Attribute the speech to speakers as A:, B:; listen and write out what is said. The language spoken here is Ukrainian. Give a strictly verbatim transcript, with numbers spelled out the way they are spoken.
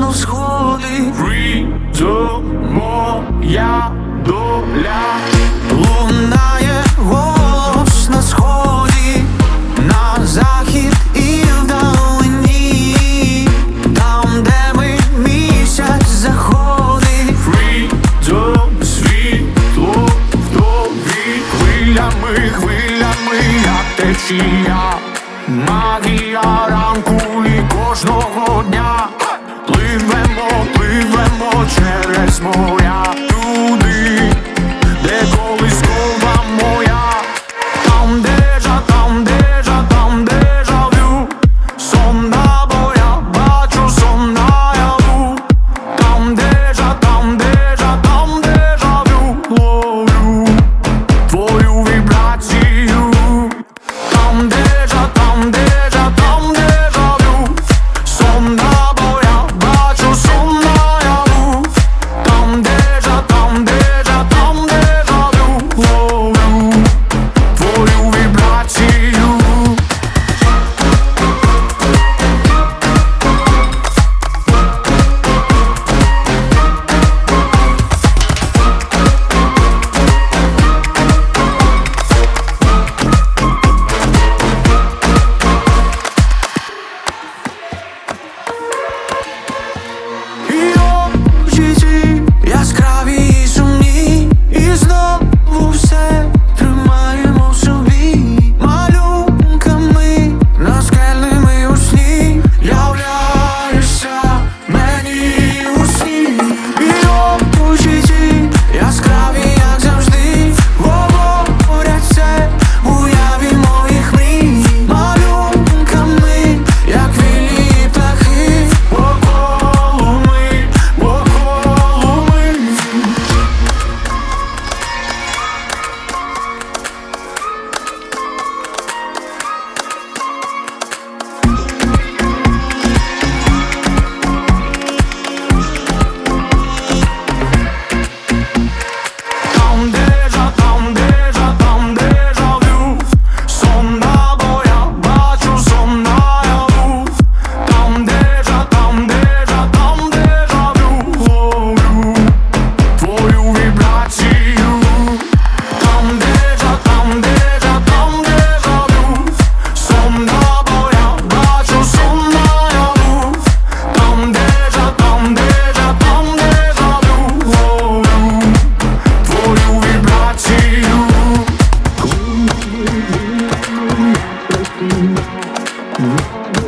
A: знов сходить.
B: Freedom, моя доля.
A: Лунає голос на сході, на захід і вдалині, там, де ми місяць заходить.
B: Freedom, світло в тобі. Хвилями, хвилями, як течія. Магія ранку і кожного дня. Пливемо, пливемо через моря. Туди, де колискова моя. Там дежа, там дежа, там дежавю. Сон набо я бачу, сон наяву. Там дежа, там дежа, там дежавю. Ловлю твою вібрацію. Там дежа, там дежа, там дежавю. Сон набо я бачу, сон наяву. Там дежа, там дежа, там дежавю. Ловлю твою вібрацію.
A: Очі ці яскраві і сумні, і знову все тримаємо в собі. Малюнками наскельними у сні являєшся мені у сні. І очі ці яскраві, як завжди, говорять це в уяві моїх мрій. Малюнками, як вільні птахи, около ми, около ми. Там дежа, там дежа, там дежавю. Сон набо я бачу, сон наяву. Там дежа, там дежа, там дежавю. Ловлю твою вібрацію. Там дежа, там дежа, там дежавю. Сон набо я бачу, сон наяву. Там дежа, там дежа, там дежавю. Ловлю твою вібрацію.